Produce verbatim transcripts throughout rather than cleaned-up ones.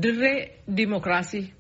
Dirree Dimookiraasii.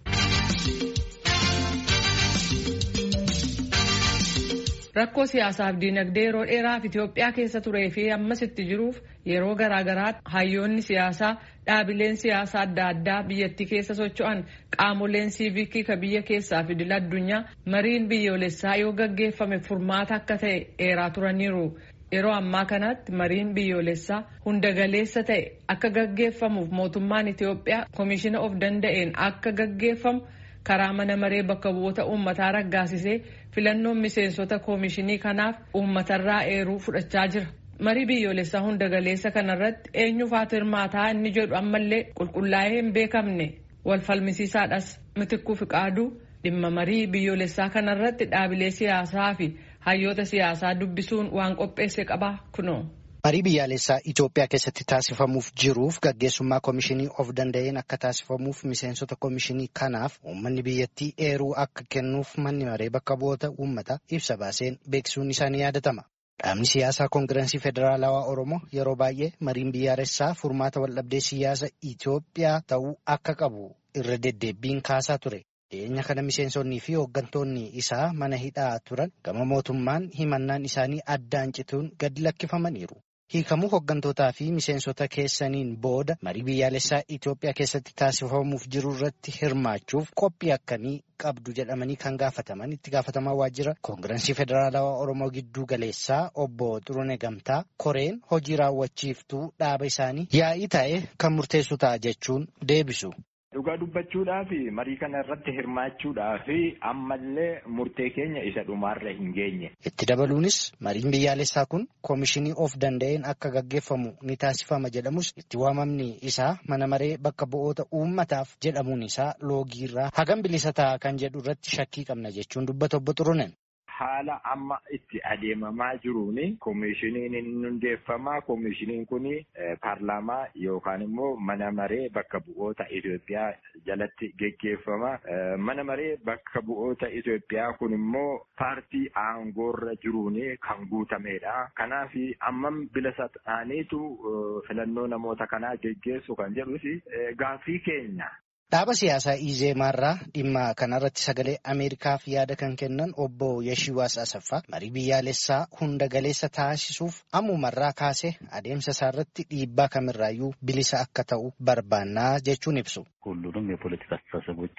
Rakkoo siyaasaaf diinagdee yeroo dheeraaf Itoophiyaa keessa turee fi ammas itti jiruuf yeroo garaagaraatti hayyoonni siyaasaa dhaabileen siyaasaa adda addaa biyyattii keessa socho'an qaamoleen siivikii ka biyya keessaa fi idil addunyaa mariin biyyoolessaa yoo gaggeeffame furmaata akka ta'e eeraa turaniiru. Yeroo ammaa kanatti mariin biyyoolessaa hunda galeessa ta'e akka gaggeeffamuuf mootummaan Itoophiyaa koomishina of danda'een akka gaggeeffamu karaa mana maree bakka bu'oota uummataa raggaasisee filannoon miseensota koomishinii kanaaf uummatarraa eeruu fudhachaa jira. Marii biyyoolessaa hunda galeessa kanarratti eenyufaatu hirmaataa inni jedhu ammallee qulqullaa'ee hin beekamne wal falmisiisaadhas. Mitikkuu Fiqaaduu dhimma marii biyyoolessaa kanarratti dhaabilee siyaasaa fi hayyoota siyaasaa dubbisuun waan qopheesse qaba kunoo. Marii biyyaalessaa Itoophiyaa keessatti taasifamuuf jiruuf gaggeessummaa koomishinii of danda'een akka taasifamuuf miseensota koomishinii kanaaf uummanni biyyattii eeruu akka kennuuf manni maree bakka bu'oota uummataa ibsa baaseen beeksisuun isaanii yaadatama. Dhaabni siyaasaa Koongirensii Federaalawaa Oromoo yeroo baay'ee mariin biyyaalessaa furmaata waldhabdee siyaasa Itoophiyaa ta'uu akka qabu irra deddeebiin kaasaa ture. Dhiyeenya kana miseensonnii fi hooggantoonni isaa mana hidhaa turan gama mootummaan himannaan isaanii addaan cituun gadi lakkifamaniiru. Hiikamuu hooggantootaa fi miseensota keessaniin booda marii biyyaalessaa Itoophiyaa keessatti taasifamuuf jiru irratti hirmaachuuf qophii akkamii qabdu jedhamanii kan gaafataman itti gaafatamaa waajjira Koongirensii Federaalawaa Oromoo gidduu galeessaa obbo Xurunee Gamtaa koreen hojii raawwachiiftuu dhaaba isaanii yaa'ii ta'e kan murteessu ta'a jechuun deebisu. Dhugaa dubbachuudhaa fi marii kana irratti hirmaachuudhaa fi ammallee murtee keenya isa dhumaarra hin geenye. Itti dabaluunis mariin biyyaalessaa kun koomishinii of danda'een akka gaggeeffamu ni taasifama jedhamus itti waamamni isaa mana maree bakka bu'oota uummataaf jedhamuun isaa loogiirraa hagam bilisa ta'a kan jedhu irratti shakkii qabna jechuun dubbata obbo Xuruneen. Haala amma itti adeemamaa jiruuni koomishiniin hin hundeeffamaa. Koomishiniin kun paarlaamaa yookaan immoo mana maree bakka bu'oota Itoophiyaa jalatti geggeeffama. Mana maree bakka bu'oota Itoophiyaa kun immoo paartii aangoorra jiruuni kan guutamedha. Kanaaf ammam bilisa ta'aniitu filannoo namoota kanaa geggeessu kan jedhus gaaffii keenya. Dhaaba siyaasaa Izeemaarraa dhimma kanarratti sagalee Ameerikaaf yaada kan kennan obbo Yeshiwaas Asaffaa marii biyyaalessaa hunda galeessa taasisuuf ammumarraa kaasee adeemsa isaarratti dhiibbaa kamirraayyuu bilisa akka ta'u barbaannaa jechuun ibsu. ሁሉንም የፖለቲካ አስተሳሰቦች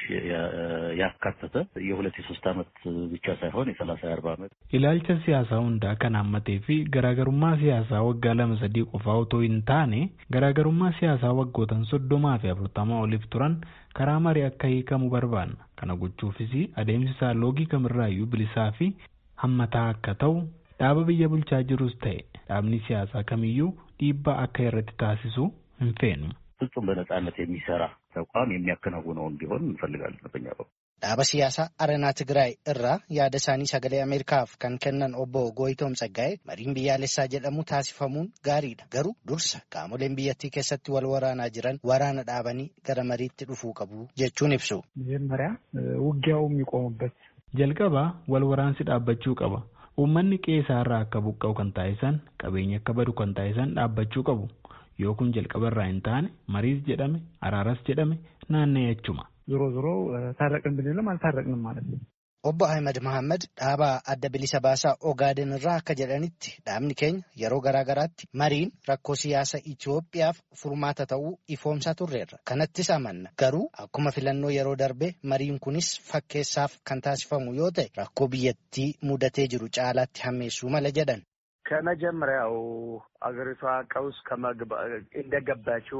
ያካተተ የሁለት የሶስት ዓመት ብቻ ሳይሆን የሰላሳ አርባ ዓመት ilaalcha siyaasaa hundaa kan hammatee fi garaagarummaa siyaasaa waggaa lama sadii qofaa otoo hin taane garaagarummaa siyaasaa waggootan soddomaa fi afurtamaa oliif turan karaa marii akka hiikamu barbaanna. Kana gochuufis adeemsi isaa loogii kamirraayyuu bilisaa fi hammataa akka ta'u dhaaba biyya bulchaa jirus ta'e dhaabni siyaasaa kamiyyuu dhiibbaa akka irratti taasisu hin feenu. ፍጹም በነጻነት የሚሰራ ተቋም የሚያከናውነውን ቢሆን እንፈልጋለን በእኛ በኩል። dhaaba siyaasaa Arenaa Tigraay irraa yaada isaanii sagalee Ameerikaaf kan kennan obbo Gooyitoom Tsaggaa'ee mariin biyyaalessaa jedhamu taasifamuun gaariidha. Garuu dursa qaamoleen biyyattii keessatti wal waraanaa jiran waraana dhaabanii gara mariitti dhufuu qabu jechuun ibsu. መጀመሪያ ውጊያው የሚቆምበት jalqaba wal waraansi dhaabbachuu qaba. Uummanni qe'eerraa akka buqqa'u kan taasisan qabeenya akka badu kan taasisan dhaabbachuu qabu. Yoo kun jalqabarraa hin taane mariis jedhame araaras jedhame naanna'achuma. ዞሮ ዞሮ ታረቅን ብንልም አልታረቅንም ማለት ነው። Obbo Ahmed Mohammed dhaaba adda bilisa baasaa Ogaaden irraa akka jedhanitti dhaabni keenya yeroo garaagaraatti mariin rakkoo siyaasa Itoophiyaaf furmaata ta'uu ifoomsaa turreerra. Kanattis amanna. Garuu akkuma filannoo yeroo darbe mariin kunis fakkeessaaf kan taasifamu yoo ta'e rakkoo biyyattii mudatee jiru caalaatti hammeessuu mala jedhan. ከመጀመሪያው አገሪቷ ቀውስ ከመግባ እንደገባችው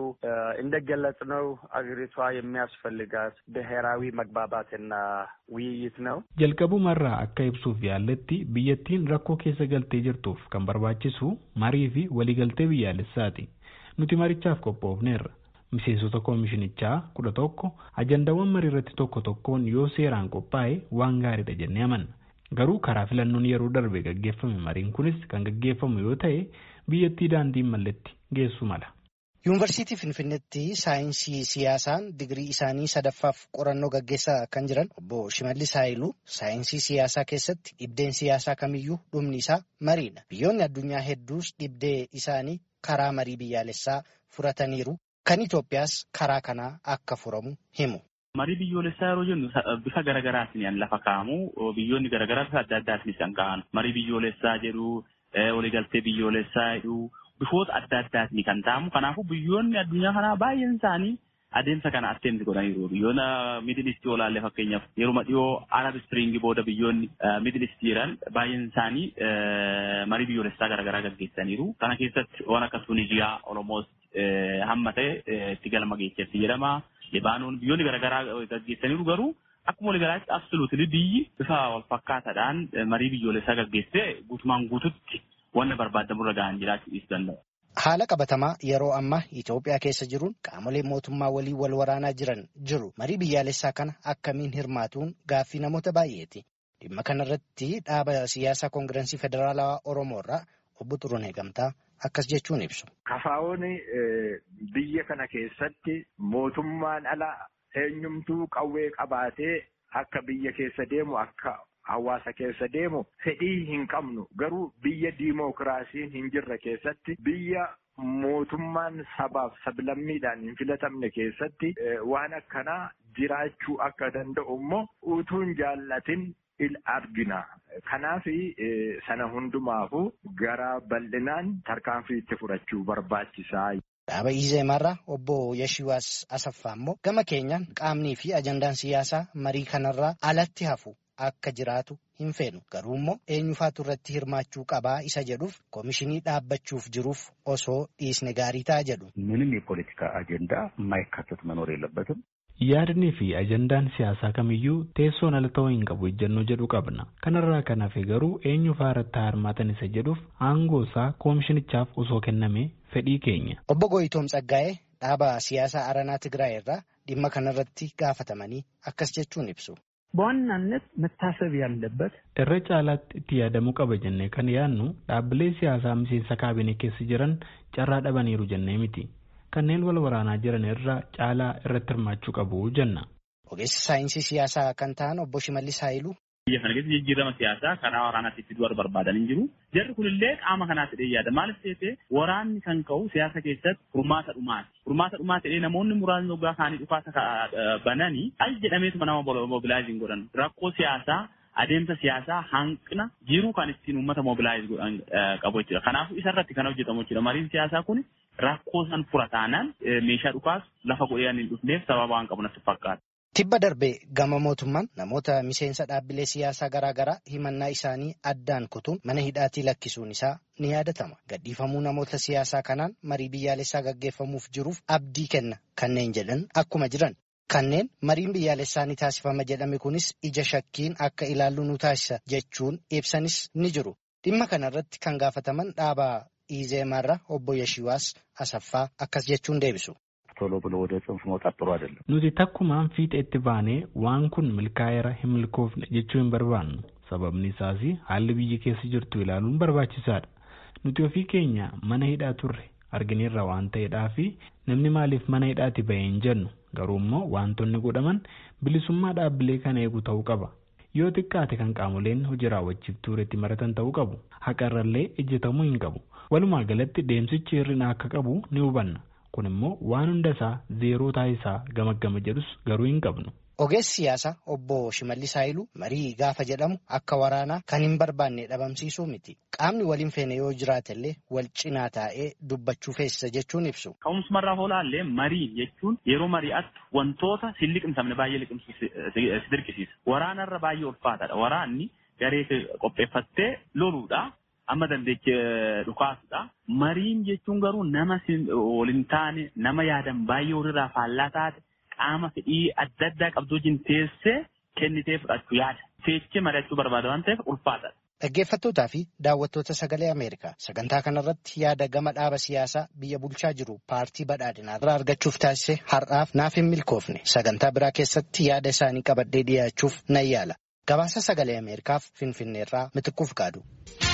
እንደገለጽነው አገሪቷ የሚያስፈልጋት ብሔራዊ መግባባትና ውይይት ነው። jalqabumarraa akka ibsuuf yaalletti biyyattiin rakkoo keessa galtee jirtuuf kan barbaachisu marii fi waliigaltee biyyaalessaati. Nuti marichaaf qophoofneerra. Miseensota koomishinichaa kudha tokko ajandaawwan marii irratti tokko tokkoon yoo seeraan qophaa'e waan gaariidha jennee amanna. Garuu karaa filannoon yeroo darbe gaggeeffame mariin kunis kan gaggeeffamu yoo ta'e biyyattii daandii malletti geessu mala. Yuunivarsiitii Finfinneetti saayinsii siyaasaan digirii isaanii sadaffaaf qorannoo gaggeessaa kan jiran obbo Shimallis Haayiluu saayinsii siyaasaa keessatti dhibdeen siyaasaa kamiyyuu dhumni isaa mariidha. Biyyoonni addunyaa hedduus dhibdee isaanii karaa marii biyyaalessaa furataniiru kan Itoophiyaas karaa kanaa akka furamu himu. Marii biyyoolessaa yeroo jennu bifa garaagaraatiin lafa kaa'amu biyyoonni garaagaraa bifa adda addaatiin isaan ka'an marii biyyoolessaa jedhu waliigaltee biyyoolessaa jedhu bifoota adda addaatiin kan ta'amu kanaafuu biyyoonni addunyaa kanaa baay'een isaanii adeemsa kana atteemsi godhaniiru biyyoota miidil istii olaallee fakkeenyaaf yeruma dhiyoo arab spring booda biyyoonni miidil istii jiran baay'een isaanii marii biyyoolessaa garaagaraa gaggeessaniiru kana keessatti waan akka Tuniziyaa Oromoos hamma ta'e itti galma geessetti jedhama. Libaanoon biyyoonni garaagaraa gaggeessaniiru garuu akkuma waliigalaatti absoluutili biyyi bifa wal fakkaataadhaan marii biyyoolessaa gaggeessee guutumaan guututti wanna barbaadamurra ga'an jiraachuu danda'u. Haala qabatamaa yeroo ammaa Itoophiyaa keessa jiruun qaamolee mootummaa walii wal waraanaa jiran jiru. Marii biyyaalessaa kana akkamiin hirmaatuun gaaffii namoota baay'eeti. Dhimma kanarratti dhaaba siyaasaa Koongirensii Federaalawaa Oromoorraa obbo Xuruunee Gamtaa akkas jechuun ibsu. Kafaa'oon biyya kana keessatti mootummaan ala eenyumtuu qawwee qabaatee akka biyya keessa deemu akka hawaasa keessa deemu fedhii hin qabnu garuu biyya diimookiraasiin hin jirre keessatti biyya mootummaan sabaaf sablammiidhaan hin filatamne keessatti waan akkanaa jiraachuu akka danda'u immoo utuun jaallatin il argina. Kanaaf sana hundumaafu gara bal'inaan tarkaanfii itti fudhachuu barbaachisaa. Dhaaba Izeemarraa obbo Yashiwaas Asaffaa immoo gama keenyaan qaamnii fi ajandaan siyaasaa marii kanarraa alatti hafu akka jiraatu hin feenu garuu immoo eenyufaatu irratti hirmaachuu qabaa isa jedhuuf koomishinii dhaabbachuuf jiruuf osoo dhiisne gaarii ta'a jedhu. ምንም የፖለቲካ አጀንዳ የማይካተት መኖር የለበትም. Yaadni fi ajandaan siyaasaa kamiyyuu teessoon ala ta'uu hin qabu ejjennoo jedhu qabna. Kanarraa kan hafe garuu eenyu faarratti hirmaatan isa jedhuuf aangoo isaa koomishinichaaf osoo kenname fedhii keenya. Obbo Goyitoom Tsaggaa'ee dhaaba siyaasaa Aranaa Tigraay irraa dhimma kanarratti gaafatamanii akkas jechuun ibsu. በዋናነት መታሰብ ያለበት irra caalaatti itti yaadamuu qaba jennee kan yaadnu dhaabbilee siyaasaa miseensa kaabinee keessa jiran carraa dhabaniiru jennee miti. Kanneen wal waraanaa jiran irraa caalaa irratti hirmaachuu qabu jenna. Ogeessi saayinsii siyaasaa kan ta'an obbo Shimallis Haayiluu. Biyya kana keessatti jijjiirama siyaasaa karaa waraanaatti itti du'ar barbaadan hin jiru. Jarri kunillee qaama kanaatti dhiyaata. Maaliif ta'e waraanni kan ka'u siyaasa keessatti furmaata dhumaati. Furmaata dhumaati ta'ee namoonni muraasni ogaa kaanii dhufaasa bananii al jedhameetuma nama mobilaayiziin godhan. Rakkoo siyaasaa adeemsa siyaasaa hanqina jiruu kan ittiin uummata mobilaayiz godhan qabu jechuudha. Kanaafuu isarratti kan hojjetamu jechuudha. Mariin siyaasaa kun rakkoo san fura taanaan meeshaa dhukaas lafa godhee hin dhufneef sababa waan qabu natti fakkaata. Tibba darbee gama mootummaan namoota miseensa dhaabbilee siyaasaa garaagaraa himannaa isaanii addaan kutuun mana hidhaatii lakkisuun isaa ni yaadatama. Gadhiifamuu namoota siyaasaa kanaan marii biyyaalessaa gaggeeffamuuf jiruuf abdii kenna kanneen jedhan akkuma jiran. Kanneen mariin biyyaalessaa ni taasifama jedhame kunis ija shakkiin akka ilaallu nu taasisa jechuun ibsanis ni jiru. Dhimma kanarratti kan gaafataman dhaaba Izeemarraa obbo Yashiwaas Asaffaa akkas jechuun deebisu. ቶሎ ብሎ ወደ ጽንፍ መውጣት ጥሩ አይደለም. Nuti takkumaan fiixeetti baanee waan kun milkaa'eera hin milkoofne jechuu hin barbaannu. Sababni isaas haalli biyyi keessa jirtu ilaaluun barbaachisaadha. Nuti ofii keenya mana hidhaa turre argineerra waan ta'eedhaa fi namni maaliif mana hidhaatti bahee hin jennu garuu immoo wantoonni godhaman bilisummaa dhaabbilee kana eegu ta'uu qaba. Yoo xiqqaate kan qaamoleen hojii raawwachiiftuu irratti maratan ta'uu qabu. Haqarrallee ejjetamuu hin qabu. Walumaa galatti deemsichi hir'ina akka qabu ni hubanna. Kun immoo waan hunda isaa zeeroo taasisaa gamaggama jedhus garuu hin qabnu. Ogeessi siyaasaa obbo Shimallis Haayiluu marii gaafa jedhamu akka waraanaa kan hin barbaanne dhabamsiisuu miti. Qaamni waliin feene yoo jiraatellee wal cinaa taa'ee dubbachuu feessa jechuun ibsu. Ka'umsumarraa hoolaallee marii jechuun yeroo mari'attu wantoota si liqimsamne baay'ee liqimsiisa dirqisiisa. Waraanarra baay'ee ulfaataadha. Waraanni garee qopheeffattee loluudha. Amma dandeechee dhukaasudha. Mariin jechuun garuu nama waliin taane nama yaadan baay'ee walirraa faallaa taate qaama fedhii adda addaa qabdu wajjin teessee kennitee fudhachuu yaada. Teessee mari'achuu barbaada waan ta'eef ulfaataadha. Dhaggeeffattootaa fi daawwattoota sagalee Ameerikaa sagantaa kanarratti yaada gama dhaaba siyaasaa biyya bulchaa jiru paartii badhaadhinaa irraa argachuuf taasise har'aaf naaf hin milkoofne sagantaa biraa keessatti yaada isaanii qabadhee dhiyaachuuf nan yaala. Gabaasa sagalee Ameerikaaf Finfinneerraa Mitiquuf Qaadu.